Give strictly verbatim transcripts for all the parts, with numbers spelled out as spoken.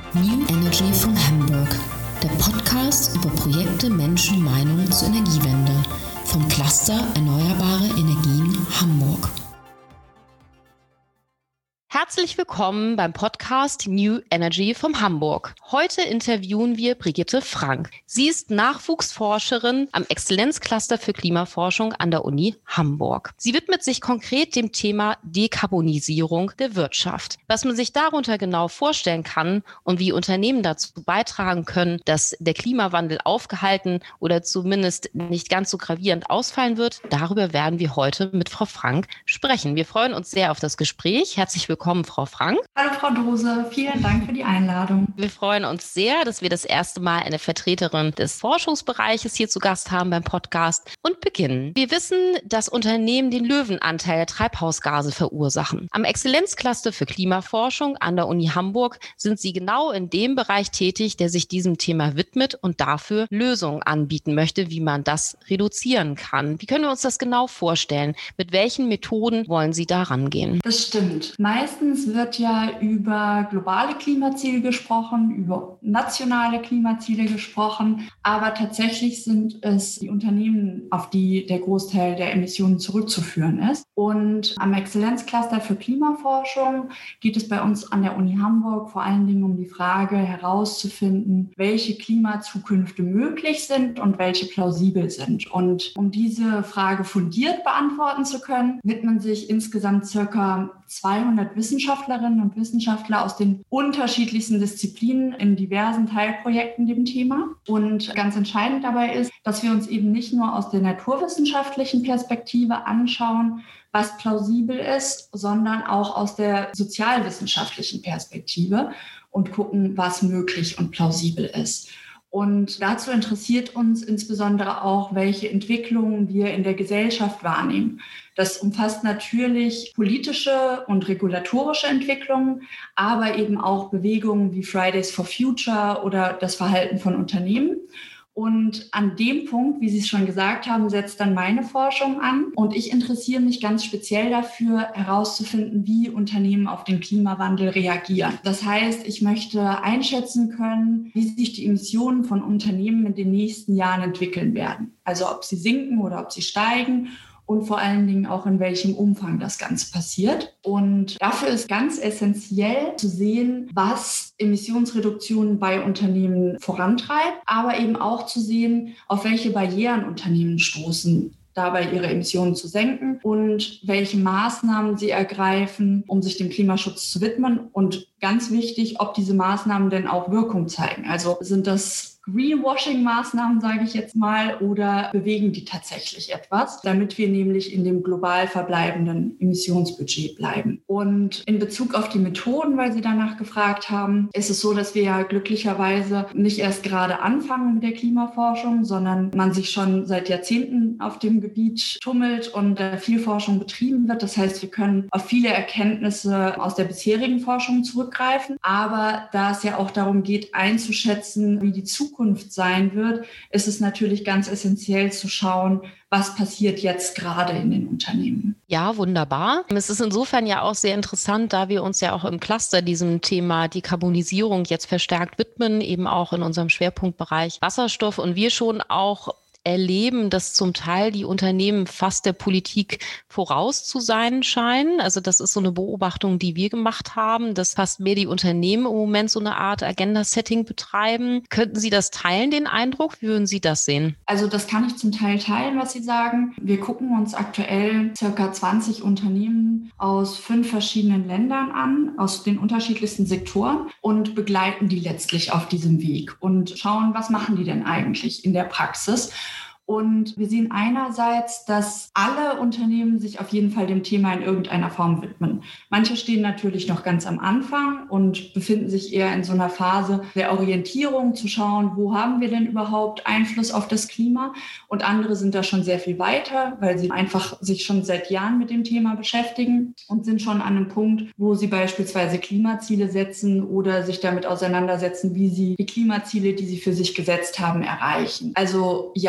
New Energy von Hamburg, der Podcast über Projekte, Menschen, Meinungen zur Energiewende vom Cluster Erneuerbare Energien Hamburg. Herzlich willkommen beim Podcast New Energy von Hamburg. Heute interviewen wir Brigitte Frank. Sie ist Nachwuchsforscherin am Exzellenzcluster für Klimaforschung an der Uni Hamburg. Sie widmet sich konkret dem Thema Dekarbonisierung der Wirtschaft. Was man sich darunter genau vorstellen kann und wie Unternehmen dazu beitragen können, dass der Klimawandel aufgehalten oder zumindest nicht ganz so gravierend ausfallen wird, darüber werden wir heute mit Frau Frank sprechen. Wir freuen uns sehr auf das Gespräch. Herzlich willkommen. Willkommen, Frau Frank. Hallo, Frau Dose. Vielen Dank für die Einladung. Wir freuen uns sehr, dass wir das erste Mal eine Vertreterin des Forschungsbereiches hier zu Gast haben beim Podcast und beginnen. Wir wissen, dass Unternehmen den Löwenanteil der Treibhausgase verursachen. Am Exzellenzcluster für Klimaforschung an der Uni Hamburg sind Sie genau in dem Bereich tätig, der sich diesem Thema widmet und dafür Lösungen anbieten möchte, wie man das reduzieren kann. Wie können wir uns das genau vorstellen? Mit welchen Methoden wollen Sie da rangehen? Das stimmt. Meist Meistens wird ja über globale Klimaziele gesprochen, über nationale Klimaziele gesprochen, aber tatsächlich sind es die Unternehmen, auf die der Großteil der Emissionen zurückzuführen ist. Und am Exzellenzcluster für Klimaforschung geht es bei uns an der Uni Hamburg vor allen Dingen um die Frage herauszufinden, welche Klimazukünfte möglich sind und welche plausibel sind. Und um diese Frage fundiert beantworten zu können, widmen sich insgesamt circa zweihundert Wissenschaftlerinnen und Wissenschaftler aus den unterschiedlichsten Disziplinen in diversen Teilprojekten dem Thema. Und ganz entscheidend dabei ist, dass wir uns eben nicht nur aus der naturwissenschaftlichen Perspektive anschauen, was plausibel ist, sondern auch aus der sozialwissenschaftlichen Perspektive und gucken, was möglich und plausibel ist. Und dazu interessiert uns insbesondere auch, welche Entwicklungen wir in der Gesellschaft wahrnehmen. Das umfasst natürlich politische und regulatorische Entwicklungen, aber eben auch Bewegungen wie Fridays for Future oder das Verhalten von Unternehmen. Und an dem Punkt, wie Sie es schon gesagt haben, setzt dann meine Forschung an. Und ich interessiere mich ganz speziell dafür, herauszufinden, wie Unternehmen auf den Klimawandel reagieren. Das heißt, ich möchte einschätzen können, wie sich die Emissionen von Unternehmen in den nächsten Jahren entwickeln werden. Also ob sie sinken oder ob sie steigen. Und vor allen Dingen auch, in welchem Umfang das Ganze passiert. Und dafür ist ganz essentiell zu sehen, was Emissionsreduktionen bei Unternehmen vorantreibt, aber eben auch zu sehen, auf welche Barrieren Unternehmen stoßen, dabei ihre Emissionen zu senken und welche Maßnahmen sie ergreifen, um sich dem Klimaschutz zu widmen. Und ganz wichtig, ob diese Maßnahmen denn auch Wirkung zeigen. Also sind das Greenwashing-Maßnahmen, sage ich jetzt mal, oder bewegen die tatsächlich etwas, damit wir nämlich in dem global verbleibenden Emissionsbudget bleiben. Und in Bezug auf die Methoden, weil Sie danach gefragt haben, ist es so, dass wir ja glücklicherweise nicht erst gerade anfangen mit der Klimaforschung, sondern man sich schon seit Jahrzehnten auf dem Gebiet tummelt und äh, viel Forschung betrieben wird. Das heißt, wir können auf viele Erkenntnisse aus der bisherigen Forschung zurückgreifen. Aber da es ja auch darum geht, einzuschätzen, wie die Zukunft sein wird, ist es natürlich ganz essentiell zu schauen, was passiert jetzt gerade in den Unternehmen. Ja, wunderbar. Es ist insofern ja auch sehr interessant, da wir uns ja auch im Cluster diesem Thema Dekarbonisierung jetzt verstärkt widmen, eben auch in unserem Schwerpunktbereich Wasserstoff und wir schon auch erleben, dass zum Teil die Unternehmen fast der Politik voraus zu sein scheinen. Also das ist so eine Beobachtung, die wir gemacht haben, dass fast mehr die Unternehmen im Moment so eine Art Agenda-Setting betreiben. Könnten Sie das teilen, den Eindruck? Wie würden Sie das sehen? Also das kann ich zum Teil teilen, was Sie sagen. Wir gucken uns aktuell circa zwanzig Unternehmen aus fünf verschiedenen Ländern an, aus den unterschiedlichsten Sektoren und begleiten die letztlich auf diesem Weg und schauen, was machen die denn eigentlich in der Praxis. Und wir sehen einerseits, dass alle Unternehmen sich auf jeden Fall dem Thema in irgendeiner Form widmen. Manche stehen natürlich noch ganz am Anfang und befinden sich eher in so einer Phase der Orientierung, zu schauen, wo haben wir denn überhaupt Einfluss auf das Klima? Und andere sind da schon sehr viel weiter, weil sie einfach sich schon seit Jahren mit dem Thema beschäftigen und sind schon an einem Punkt, wo sie beispielsweise Klimaziele setzen oder sich damit auseinandersetzen, wie sie die Klimaziele, die sie für sich gesetzt haben, erreichen. Also ja, tatsächlich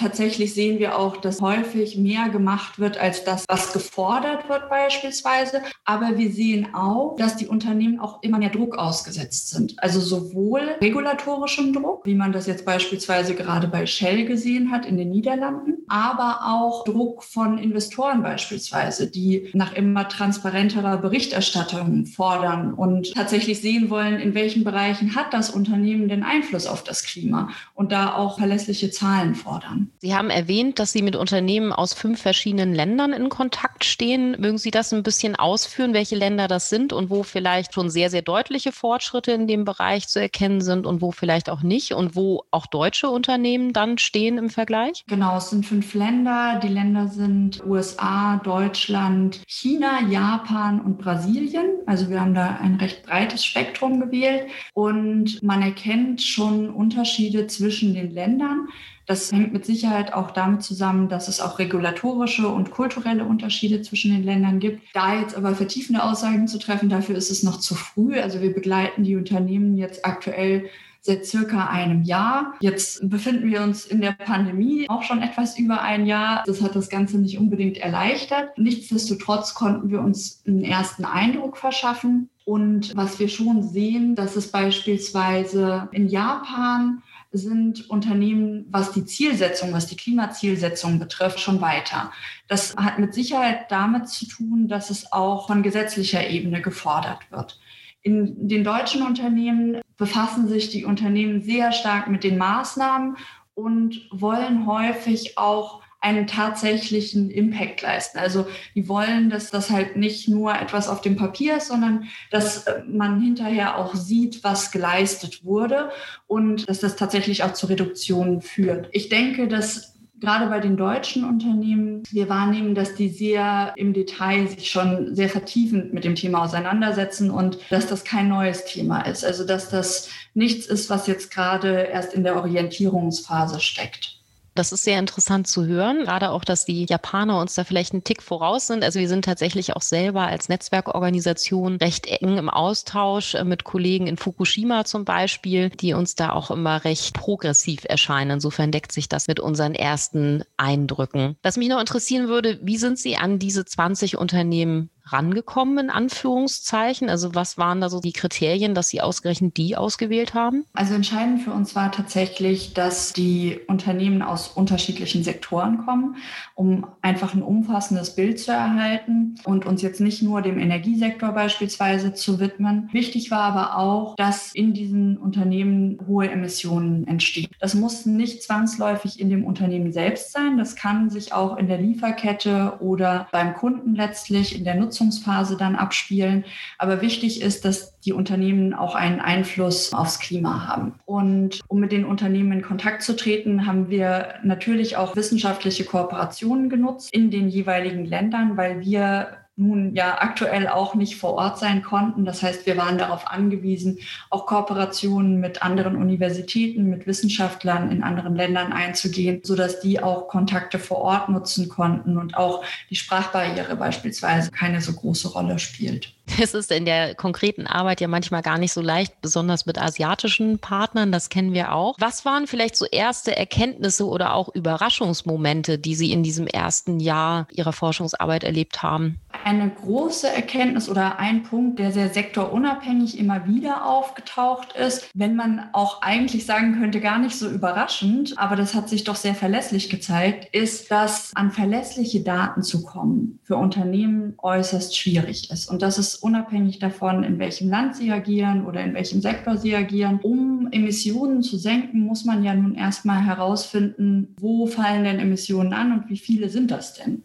tatsächlich sehen wir auch, dass häufig mehr gemacht wird als das, was gefordert wird beispielsweise. Aber wir sehen auch, dass die Unternehmen auch immer mehr Druck ausgesetzt sind. Also sowohl regulatorischem Druck, wie man das jetzt beispielsweise gerade bei Shell gesehen hat in den Niederlanden, aber auch Druck von Investoren beispielsweise, die nach immer transparenterer Berichterstattung fordern und tatsächlich sehen wollen, in welchen Bereichen hat das Unternehmen denn Einfluss auf das Klima und da auch verlässliche Zahlen fordern. Sie haben erwähnt, dass Sie mit Unternehmen aus fünf verschiedenen Ländern in Kontakt stehen. Mögen Sie das ein bisschen ausführen, welche Länder das sind und wo vielleicht schon sehr, sehr deutliche Fortschritte in dem Bereich zu erkennen sind und wo vielleicht auch nicht und wo auch deutsche Unternehmen dann stehen im Vergleich? Genau, es sind fünf Länder. Die Länder sind U S A, Deutschland, China, Japan und Brasilien. Also wir haben da ein recht breites Spektrum gewählt und man erkennt schon Unterschiede zwischen den Ländern. Das hängt mit Sicherheit auch damit zusammen, dass es auch regulatorische und kulturelle Unterschiede zwischen den Ländern gibt. Da jetzt aber vertiefende Aussagen zu treffen, dafür ist es noch zu früh. Also wir begleiten die Unternehmen jetzt aktuell seit circa einem Jahr. Jetzt befinden wir uns in der Pandemie auch schon etwas über ein Jahr. Das hat das Ganze nicht unbedingt erleichtert. Nichtsdestotrotz konnten wir uns einen ersten Eindruck verschaffen. Und was wir schon sehen, dass es beispielsweise in Japan sind Unternehmen, was die Zielsetzung, was die Klimazielsetzung betrifft, schon weiter. Das hat mit Sicherheit damit zu tun, dass es auch von gesetzlicher Ebene gefordert wird. In den deutschen Unternehmen befassen sich die Unternehmen sehr stark mit den Maßnahmen und wollen häufig auch einen tatsächlichen Impact leisten. Also die wollen, dass das halt nicht nur etwas auf dem Papier ist, sondern dass man hinterher auch sieht, was geleistet wurde und dass das tatsächlich auch zu Reduktionen führt. Ich denke, dass gerade bei den deutschen Unternehmen wir wahrnehmen, dass die sehr im Detail sich schon sehr vertiefend mit dem Thema auseinandersetzen und dass das kein neues Thema ist. Also dass das nichts ist, was jetzt gerade erst in der Orientierungsphase steckt. Das ist sehr interessant zu hören, gerade auch, dass die Japaner uns da vielleicht einen Tick voraus sind. Also wir sind tatsächlich auch selber als Netzwerkorganisation recht eng im Austausch mit Kollegen in Fukushima zum Beispiel, die uns da auch immer recht progressiv erscheinen. Insofern deckt sich das mit unseren ersten Eindrücken. Was mich noch interessieren würde, wie sind Sie an diese zwanzig Unternehmen rangekommen, in Anführungszeichen? Also was waren da so die Kriterien, dass Sie ausgerechnet die ausgewählt haben? Also entscheidend für uns war tatsächlich, dass die Unternehmen aus unterschiedlichen Sektoren kommen, um einfach ein umfassendes Bild zu erhalten und uns jetzt nicht nur dem Energiesektor beispielsweise zu widmen. Wichtig war aber auch, dass in diesen Unternehmen hohe Emissionen entstehen. Das muss nicht zwangsläufig in dem Unternehmen selbst sein. Das kann sich auch in der Lieferkette oder beim Kunden letztlich in der Nutzung Phase dann abspielen. Aber wichtig ist, dass die Unternehmen auch einen Einfluss aufs Klima haben. Und um mit den Unternehmen in Kontakt zu treten, haben wir natürlich auch wissenschaftliche Kooperationen genutzt in den jeweiligen Ländern, weil wir nun ja aktuell auch nicht vor Ort sein konnten. Das heißt, wir waren darauf angewiesen, auch Kooperationen mit anderen Universitäten, mit Wissenschaftlern in anderen Ländern einzugehen, sodass die auch Kontakte vor Ort nutzen konnten und auch die Sprachbarriere beispielsweise keine so große Rolle spielt. Es ist in der konkreten Arbeit ja manchmal gar nicht so leicht, besonders mit asiatischen Partnern, das kennen wir auch. Was waren vielleicht so erste Erkenntnisse oder auch Überraschungsmomente, die Sie in diesem ersten Jahr Ihrer Forschungsarbeit erlebt haben? Eine große Erkenntnis oder ein Punkt, der sehr sektorunabhängig immer wieder aufgetaucht ist, wenn man auch eigentlich sagen könnte, gar nicht so überraschend, aber das hat sich doch sehr verlässlich gezeigt, ist, dass an verlässliche Daten zu kommen für Unternehmen äußerst schwierig ist. Und das ist unabhängig davon, in welchem Land sie agieren oder in welchem Sektor sie agieren. Um Emissionen zu senken, muss man ja nun erstmal herausfinden, wo fallen denn Emissionen an und wie viele sind das denn?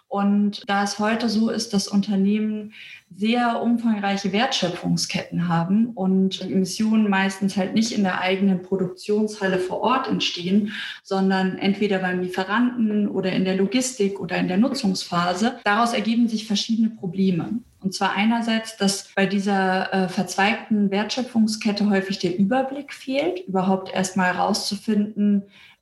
Und da es heute so ist, dass Unternehmen sehr umfangreiche Wertschöpfungsketten haben und Emissionen meistens halt nicht in der eigenen Produktionshalle vor Ort entstehen, sondern entweder beim Lieferanten oder in der Logistik oder in der Nutzungsphase, daraus ergeben sich verschiedene Probleme. Und zwar einerseits, dass bei dieser äh, verzweigten Wertschöpfungskette häufig der Überblick fehlt, überhaupt erstmal herauszufinden,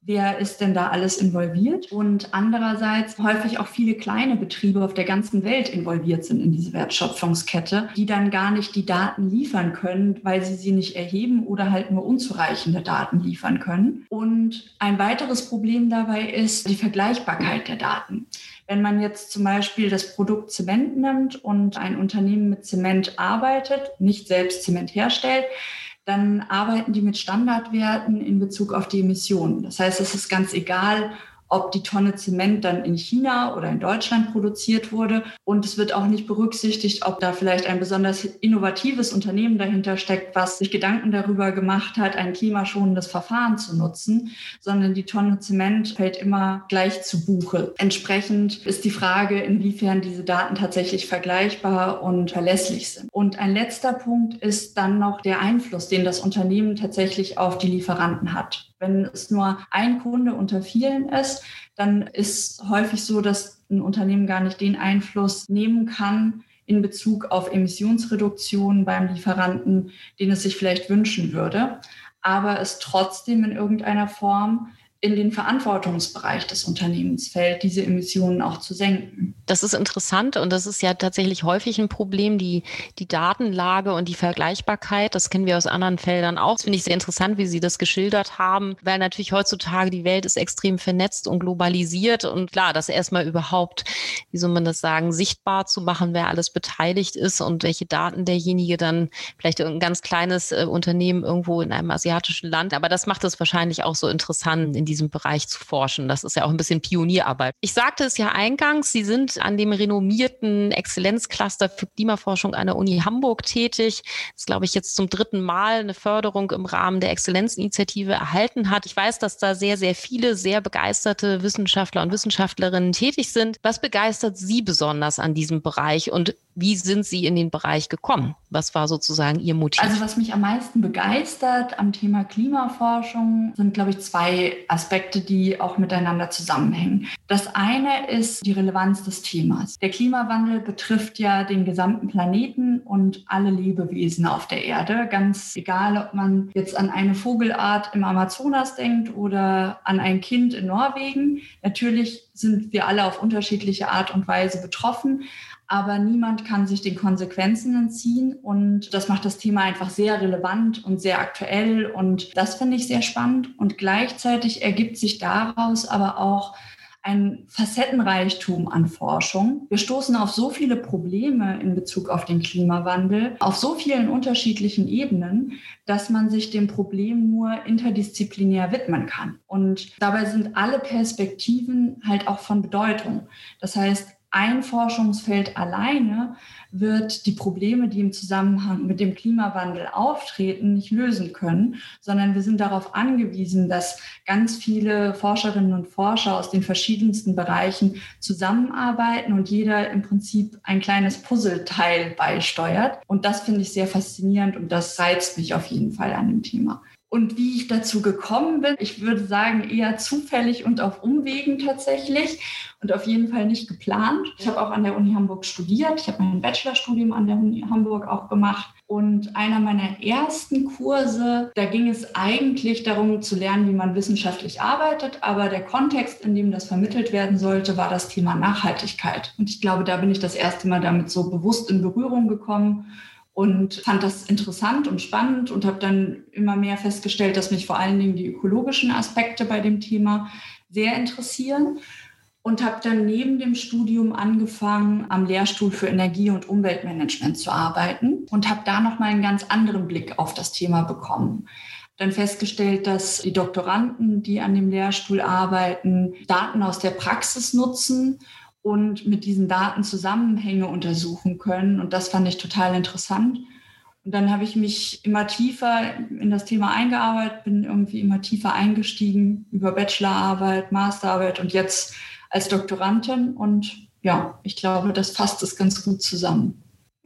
wer ist denn da alles involviert? Und andererseits häufig auch viele kleine Betriebe auf der ganzen Welt involviert sind in diese Wertschöpfungskette, die dann gar nicht die Daten liefern können, weil sie sie nicht erheben oder halt nur unzureichende Daten liefern können. Und ein weiteres Problem dabei ist die Vergleichbarkeit der Daten. Wenn man jetzt zum Beispiel das Produkt Zement nimmt und ein Unternehmen mit Zement arbeitet, nicht selbst Zement herstellt, dann arbeiten die mit Standardwerten in Bezug auf die Emissionen. Das heißt, es ist ganz egal, ob die Tonne Zement dann in China oder in Deutschland produziert wurde. Und es wird auch nicht berücksichtigt, ob da vielleicht ein besonders innovatives Unternehmen dahinter steckt, was sich Gedanken darüber gemacht hat, ein klimaschonendes Verfahren zu nutzen, sondern die Tonne Zement fällt immer gleich zu Buche. Entsprechend ist die Frage, inwiefern diese Daten tatsächlich vergleichbar und verlässlich sind. Und ein letzter Punkt ist dann noch der Einfluss, den das Unternehmen tatsächlich auf die Lieferanten hat. Wenn es nur ein Kunde unter vielen ist, dann ist häufig so, dass ein Unternehmen gar nicht den Einfluss nehmen kann in Bezug auf Emissionsreduktion beim Lieferanten, den es sich vielleicht wünschen würde, aber es trotzdem in irgendeiner Form in den Verantwortungsbereich des Unternehmens fällt, diese Emissionen auch zu senken. Das ist interessant und das ist ja tatsächlich häufig ein Problem, die, die Datenlage und die Vergleichbarkeit. Das kennen wir aus anderen Feldern auch. Das finde ich sehr interessant, wie Sie das geschildert haben, weil natürlich heutzutage die Welt ist extrem vernetzt und globalisiert und klar, das erstmal überhaupt, wie soll man das sagen, sichtbar zu machen, wer alles beteiligt ist und welche Daten derjenige dann, vielleicht ein ganz kleines äh, Unternehmen irgendwo in einem asiatischen Land, aber das macht es wahrscheinlich auch so interessant, in diesem Bereich zu forschen. Das ist ja auch ein bisschen Pionierarbeit. Ich sagte es ja eingangs, Sie sind an dem renommierten Exzellenzcluster für Klimaforschung an der Uni Hamburg tätig. Das ist, glaube ich, jetzt zum dritten Mal eine Förderung im Rahmen der Exzellenzinitiative erhalten hat. Ich weiß, dass da sehr, sehr viele sehr begeisterte Wissenschaftler und Wissenschaftlerinnen tätig sind. Was begeistert Sie besonders an diesem Bereich und wie sind Sie in den Bereich gekommen? Was war sozusagen Ihr Motiv? Also was mich am meisten begeistert am Thema Klimaforschung sind, glaube ich, zwei Aspekte, die auch miteinander zusammenhängen. Das eine ist die Relevanz des Themas. Der Klimawandel betrifft ja den gesamten Planeten und alle Lebewesen auf der Erde. Ganz egal, ob man jetzt an eine Vogelart im Amazonas denkt oder an ein Kind in Norwegen. Natürlich sind wir alle auf unterschiedliche Art und Weise betroffen. Aber niemand kann sich den Konsequenzen entziehen und das macht das Thema einfach sehr relevant und sehr aktuell und das finde ich sehr spannend und gleichzeitig ergibt sich daraus aber auch ein Facettenreichtum an Forschung. Wir stoßen auf so viele Probleme in Bezug auf den Klimawandel, auf so vielen unterschiedlichen Ebenen, dass man sich dem Problem nur interdisziplinär widmen kann. Und dabei sind alle Perspektiven halt auch von Bedeutung. Das heißt, ein Forschungsfeld alleine wird die Probleme, die im Zusammenhang mit dem Klimawandel auftreten, nicht lösen können, sondern wir sind darauf angewiesen, dass ganz viele Forscherinnen und Forscher aus den verschiedensten Bereichen zusammenarbeiten und jeder im Prinzip ein kleines Puzzleteil beisteuert. Und das finde ich sehr faszinierend und das reizt mich auf jeden Fall an dem Thema. Und wie ich dazu gekommen bin, ich würde sagen eher zufällig und auf Umwegen tatsächlich und auf jeden Fall nicht geplant. Ich habe auch an der Uni Hamburg studiert. Ich habe mein Bachelorstudium an der Uni Hamburg auch gemacht. Und einer meiner ersten Kurse, da ging es eigentlich darum zu lernen, wie man wissenschaftlich arbeitet. Aber der Kontext, in dem das vermittelt werden sollte, war das Thema Nachhaltigkeit. Und ich glaube, da bin ich das erste Mal damit so bewusst in Berührung gekommen. Und fand das interessant und spannend und habe dann immer mehr festgestellt, dass mich vor allen Dingen die ökologischen Aspekte bei dem Thema sehr interessieren. Und habe dann neben dem Studium angefangen, am Lehrstuhl für Energie- und Umweltmanagement zu arbeiten und habe da nochmal einen ganz anderen Blick auf das Thema bekommen. Dann festgestellt, dass die Doktoranden, die an dem Lehrstuhl arbeiten, Daten aus der Praxis nutzen und mit diesen Daten Zusammenhänge untersuchen können. Und das fand ich total interessant. Und dann habe ich mich immer tiefer in das Thema eingearbeitet, bin irgendwie immer tiefer eingestiegen über Bachelorarbeit, Masterarbeit und jetzt als Doktorandin. Und ja, ich glaube, das fasst es ganz gut zusammen.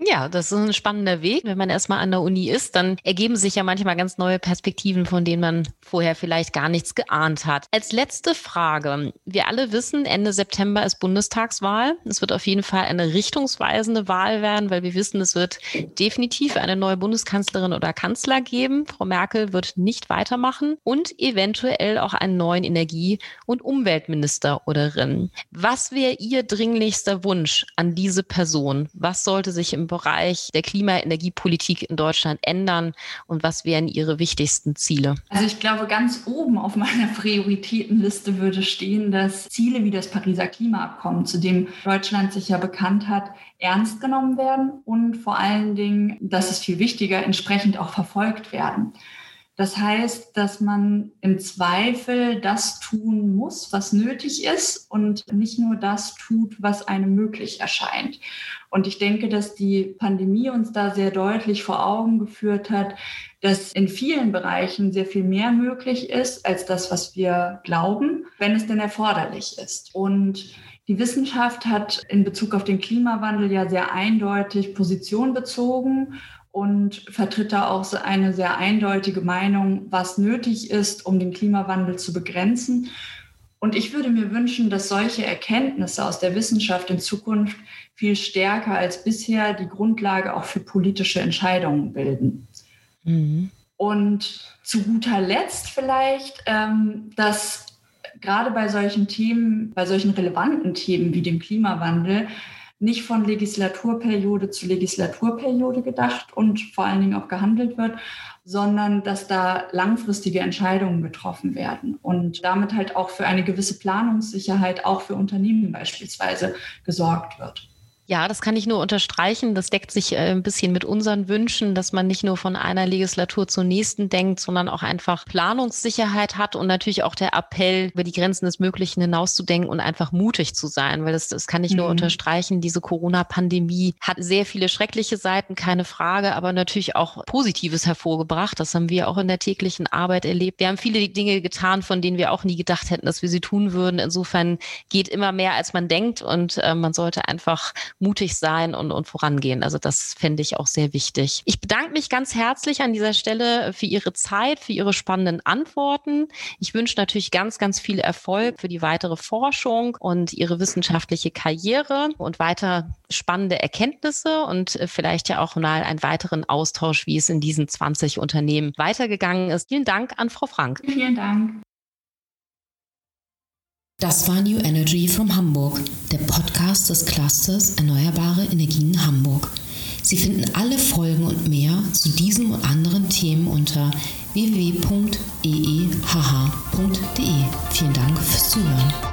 Ja, das ist ein spannender Weg. Wenn man erstmal an der Uni ist, dann ergeben sich ja manchmal ganz neue Perspektiven, von denen man vorher vielleicht gar nichts geahnt hat. Als letzte Frage. Wir alle wissen, Ende September ist Bundestagswahl. Es wird auf jeden Fall eine richtungsweisende Wahl werden, weil wir wissen, es wird definitiv eine neue Bundeskanzlerin oder Kanzler geben. Frau Merkel wird nicht weitermachen und eventuell auch einen neuen Energie- und Umweltminister oder Rin. Was wäre Ihr dringlichster Wunsch an diese Person? Was sollte sich im Bereich der Klima-Energiepolitik in Deutschland ändern und was wären Ihre wichtigsten Ziele? Also ich glaube, ganz oben auf meiner Prioritätenliste würde stehen, dass Ziele wie das Pariser Klimaabkommen, zu dem Deutschland sich ja bekannt hat, ernst genommen werden und vor allen Dingen, das ist viel wichtiger, entsprechend auch verfolgt werden. Das heißt, dass man im Zweifel das tun muss, was nötig ist und nicht nur das tut, was einem möglich erscheint. Und ich denke, dass die Pandemie uns da sehr deutlich vor Augen geführt hat, dass in vielen Bereichen sehr viel mehr möglich ist als das, was wir glauben, wenn es denn erforderlich ist. Und die Wissenschaft hat in Bezug auf den Klimawandel ja sehr eindeutig Position bezogen und vertritt da auch so eine sehr eindeutige Meinung, was nötig ist, um den Klimawandel zu begrenzen. Und ich würde mir wünschen, dass solche Erkenntnisse aus der Wissenschaft in Zukunft viel stärker als bisher die Grundlage auch für politische Entscheidungen bilden. Mhm. Und zu guter Letzt vielleicht, ähm, dass gerade bei solchen Themen, bei solchen relevanten Themen wie dem Klimawandel, nicht von Legislaturperiode zu Legislaturperiode gedacht und vor allen Dingen auch gehandelt wird, sondern dass da langfristige Entscheidungen getroffen werden und damit halt auch für eine gewisse Planungssicherheit, auch für Unternehmen beispielsweise, gesorgt wird. Ja, das kann ich nur unterstreichen. Das deckt sich äh, ein bisschen mit unseren Wünschen, dass man nicht nur von einer Legislatur zur nächsten denkt, sondern auch einfach Planungssicherheit hat und natürlich auch der Appell, über die Grenzen des Möglichen hinauszudenken und einfach mutig zu sein, weil das, das kann ich nur mhm. unterstreichen. Diese Corona-Pandemie hat sehr viele schreckliche Seiten, keine Frage, aber natürlich auch Positives hervorgebracht. Das haben wir auch in der täglichen Arbeit erlebt. Wir haben viele Dinge getan, von denen wir auch nie gedacht hätten, dass wir sie tun würden. Insofern geht immer mehr, als man denkt und äh, man sollte einfach mutig sein und, und vorangehen. Also das fände ich auch sehr wichtig. Ich bedanke mich ganz herzlich an dieser Stelle für Ihre Zeit, für Ihre spannenden Antworten. Ich wünsche natürlich ganz, ganz viel Erfolg für die weitere Forschung und Ihre wissenschaftliche Karriere und weiter spannende Erkenntnisse und vielleicht ja auch mal einen weiteren Austausch, wie es in diesen zwanzig Unternehmen weitergegangen ist. Vielen Dank an Frau Frank. Vielen Dank. Das war New Energy from Hamburg, der Podcast des Clusters Erneuerbare Energien Hamburg. Sie finden alle Folgen und mehr zu diesem und anderen Themen unter w w w punkt e e h h punkt d e. Vielen Dank fürs Zuhören.